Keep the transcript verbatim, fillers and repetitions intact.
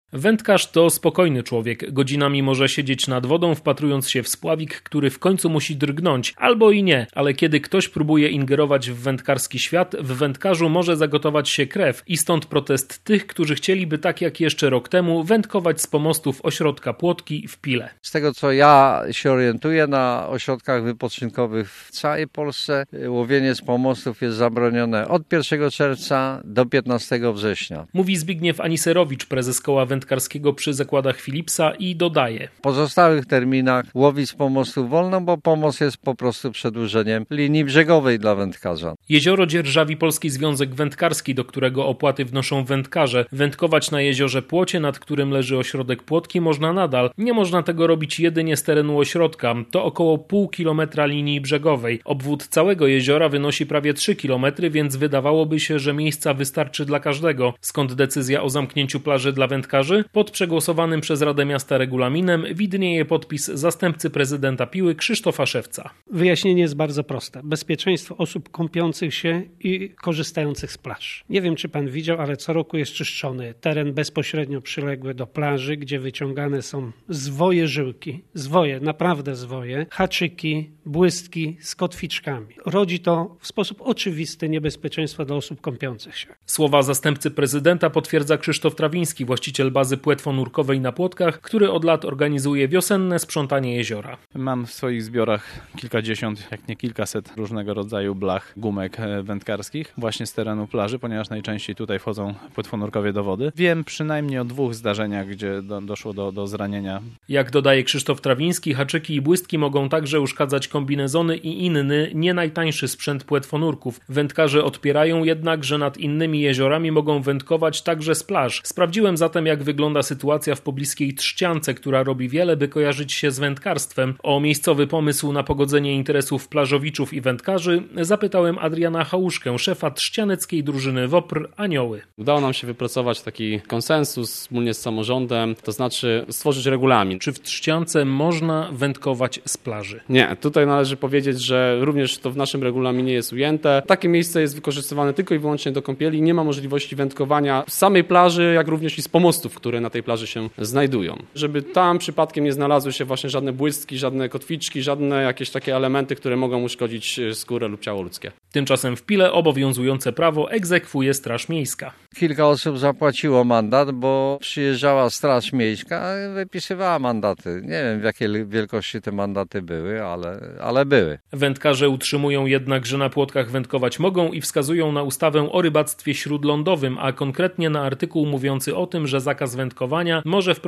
Wędkarz to spokojny człowiek. Godzinami może siedzieć nad wodą, wpatrując się w spławik, który w końcu musi drgnąć. Albo i nie, ale kiedy ktoś próbuje ingerować w wędkarski świat, w wędkarzu może zagotować się krew i stąd protest tych, którzy chcieliby tak jak jeszcze rok temu wędkować z pomostów ośrodka Płotki w Pile. Z tego co ja się orientuję, na ośrodkach wypoczynkowych w całej Polsce łowienie z pomostów jest zabronione od pierwszego czerwca do piętnastego września. Mówi Zbigniew Aniserowicz, prezes koła wędkarskiego przy zakładach Philipsa i dodaje. W pozostałych terminach łowić z pomostu wolno, bo pomost jest po prostu przedłużeniem linii brzegowej dla wędkarza. Jezioro dzierżawi Polski Związek Wędkarski, do którego opłaty wnoszą wędkarze. Wędkować na jeziorze Płocie, nad którym leży ośrodek Płotki, można nadal. Nie można tego robić jedynie z terenu ośrodka. To około pół kilometra linii brzegowej. Obwód całego jeziora wynosi prawie trzy kilometry, więc wydawałoby się, że miejsca wystarczy dla każdego. Skąd decyzja o zamknięciu plaży dla wędkarzy? Pod przegłosowanym przez Radę Miasta regulaminem widnieje podpis zastępcy prezydenta Piły Krzysztofa Szewca. Wyjaśnienie jest bardzo proste. Bezpieczeństwo osób kąpiących się i korzystających z plaż. Nie wiem, czy pan widział, ale co roku jest czyszczony teren bezpośrednio przyległy do plaży, gdzie wyciągane są zwoje żyłki, zwoje, naprawdę zwoje, haczyki, błystki z kotwiczkami. Rodzi to w sposób oczywisty niebezpieczeństwo dla osób kąpiących się. Słowa zastępcy prezydenta potwierdza Krzysztof Trawiński, właściciel bazy płetwonurkowej na Płotkach, który od lat organizuje wiosenne sprzątanie jeziora. Mam w swoich zbiorach kilkadziesiąt, jak nie kilkaset różnego rodzaju blach, gumek wędkarskich właśnie z terenu plaży, ponieważ najczęściej tutaj wchodzą płetwonurkowie do wody. Wiem przynajmniej o dwóch zdarzeniach, gdzie do, doszło do, do zranienia. Jak dodaje Krzysztof Trawiński, haczyki i błystki mogą także uszkadzać kombinezony i inny, nie najtańszy sprzęt płetwonurków. Wędkarze odpierają jednak, że nad innymi jeziorami mogą wędkować także z plaż. Sprawdziłem zatem, jak wygląda sytuacja w pobliskiej Trzciance, która robi wiele, by kojarzyć się z wędkarstwem. O miejscowy pomysł na pogodzenie interesów plażowiczów i wędkarzy zapytałem Adriana Chałuszkę, szefa trzcianeckiej drużyny WOPR Anioły. Udało nam się wypracować taki konsensus wspólnie z samorządem, to znaczy stworzyć regulamin. Czy w Trzciance można wędkować z plaży? Nie, tutaj należy powiedzieć, że również to w naszym regulaminie jest ujęte. Takie miejsce jest wykorzystywane tylko i wyłącznie do kąpieli. Nie ma możliwości wędkowania z samej plaży, jak również i z pomostów, które na tej plaży się znajdują. Żeby tam przypadkiem nie znalazły się właśnie żadne błystki, żadne kotwiczki, żadne jakieś takie elementy, które mogą uszkodzić skórę lub ciało ludzkie. Tymczasem w Pile obowiązujące prawo egzekwuje Straż Miejska. Kilka osób zapłaciło mandat, bo przyjeżdżała Straż Miejska i wypisywała mandaty. Nie wiem, w jakiej wielkości te mandaty były, ale, ale były. Wędkarze utrzymują jednak, że na Płotkach wędkować mogą i wskazują na ustawę o rybactwie śródlądowym, a konkretnie na artykuł mówiący o tym, że zakaz wędkowania może wprowadzić